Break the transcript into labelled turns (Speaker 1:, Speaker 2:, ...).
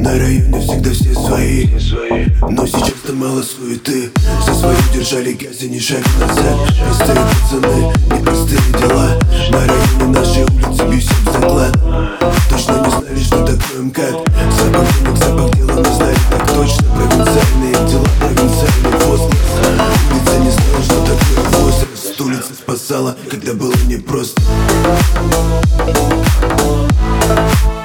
Speaker 1: На районе всегда все свои, но сейчас-то мало суеты. За свою держали грязь, ни шаг назад. Простые пацаны, непростые дела. На районе нашей улицы бьюсь об заклад. Точно не знали, что такое МКАД. Запах денег, запах дела, мы знали так точно. Провинциальные дела, провинциальный возглас. Улица не знала, что такое возраст. Улица спасала, когда было непросто.